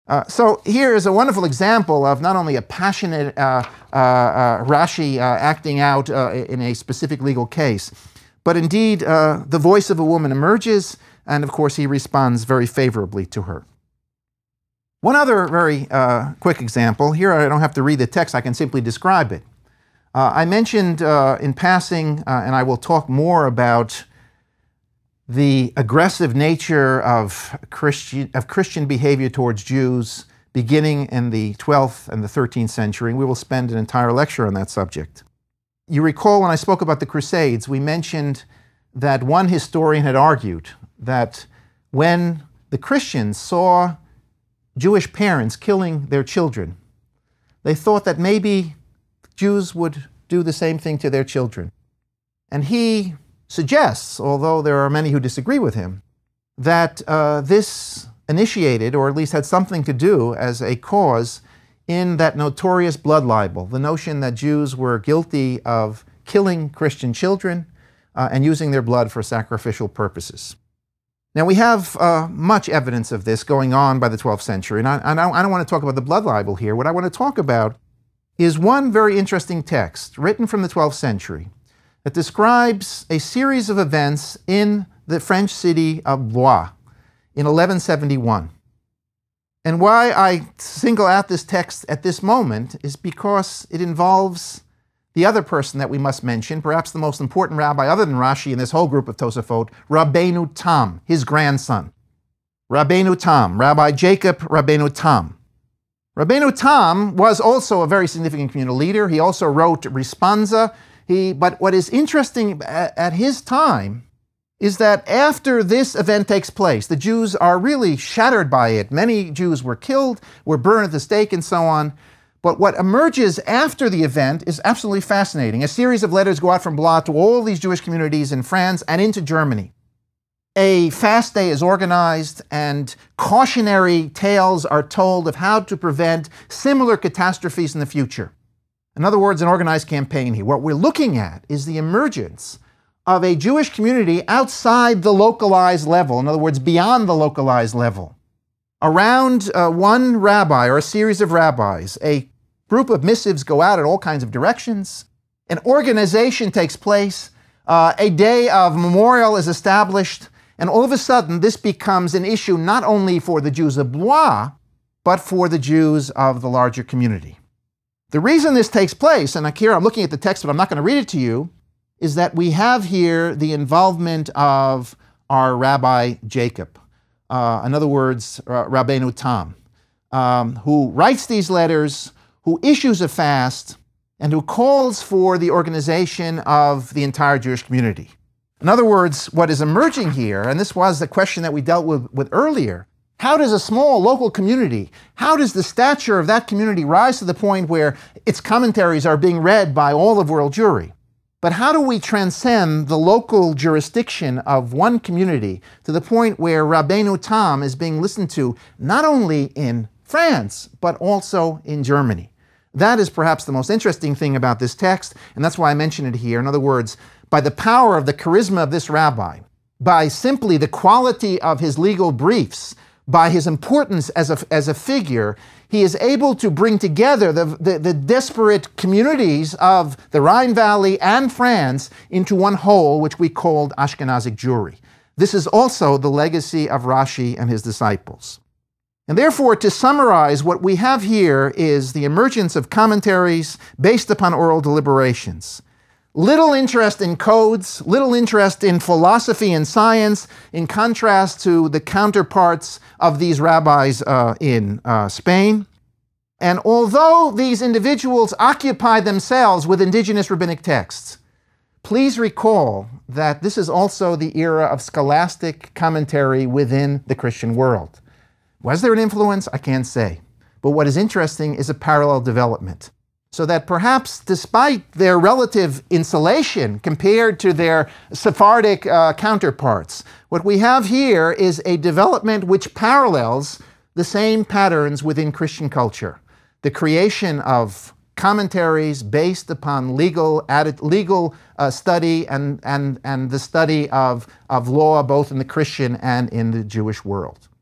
So here is a wonderful example of not only a passionate Rashi acting out in a specific legal case, but indeed the voice of a woman emerges, and of course he responds very favorably to her. One other very quick example. Here I don't have to read the text, I can simply describe it. I mentioned in passing, and I will talk more about the aggressive nature of Christian behavior towards Jews beginning in the 12th and the 13th century. We will spend an entire lecture on that subject. You recall when I spoke about the Crusades, we mentioned that one historian had argued that when the Christians saw Jewish parents killing their children, they thought that maybe Jews would do the same thing to their children. And he suggests, although there are many who disagree with him, that this initiated, or at least had something to do as a cause in that notorious blood libel, the notion that Jews were guilty of killing Christian children and using their blood for sacrificial purposes. Now we have much evidence of this going on by the 12th century, and I don't want to talk about the blood libel here. What I want to talk about is one very interesting text written from the 12th century that describes a series of events in the French city of Blois in 1171. And why I single out this text at this moment is because it involves the other person that we must mention, perhaps the most important rabbi other than Rashi in this whole group of Tosafot, Rabbeinu Tam, his grandson. Rabbeinu Tam, Rabbi Jacob Rabbeinu Tam. Rabbeinu Tam was also a very significant communal leader. He also wrote Responsa. But what is interesting at his time is that after this event takes place, the Jews are really shattered by it. Many Jews were killed, were burned at the stake, and so on. But what emerges after the event is absolutely fascinating. A series of letters go out from Blois to all these Jewish communities in France and into Germany. A fast day is organized, and cautionary tales are told of how to prevent similar catastrophes in the future. In other words, an organized campaign here. What we're looking at is the emergence of a Jewish community outside the localized level, in other words, beyond the localized level. Around one rabbi or a series of rabbis, a group of missives go out in all kinds of directions. An organization takes place. A day of memorial is established. And all of a sudden, this becomes an issue not only for the Jews of Blois, but for the Jews of the larger community. The reason this takes place, and here I'm looking at the text, but I'm not going to read it to you, is that we have here the involvement of our Rabbi Jacob, in other words, Rabbeinu Tam, who writes these letters, who issues a fast, and who calls for the organization of the entire Jewish community. In other words, what is emerging here, and this was the question that we dealt with earlier, how does a small local community, how does the stature of that community rise to the point where its commentaries are being read by all of world Jewry? But how do we transcend the local jurisdiction of one community to the point where Rabbeinu Tam is being listened to not only in France, but also in Germany? That is perhaps the most interesting thing about this text, and that's why I mention it here. In other words, by the power of the charisma of this rabbi, by simply the quality of his legal briefs, by his importance as a figure, he is able to bring together the disparate communities of the Rhine Valley and France into one whole, which we called Ashkenazic Jewry. This is also the legacy of Rashi and his disciples. And therefore, to summarize, what we have here is the emergence of commentaries based upon oral deliberations. Little interest in codes, little interest in philosophy and science, in contrast to the counterparts of these rabbis in Spain. And although these individuals occupy themselves with indigenous rabbinic texts, please recall that this is also the era of scholastic commentary within the Christian world. Was there an influence? I can't say. But what is interesting is a parallel development. So that perhaps despite their relative insulation compared to their Sephardic counterparts, what we have here is a development which parallels the same patterns within Christian culture. The creation of commentaries based upon legal study and the study of law both in the Christian and in the Jewish world.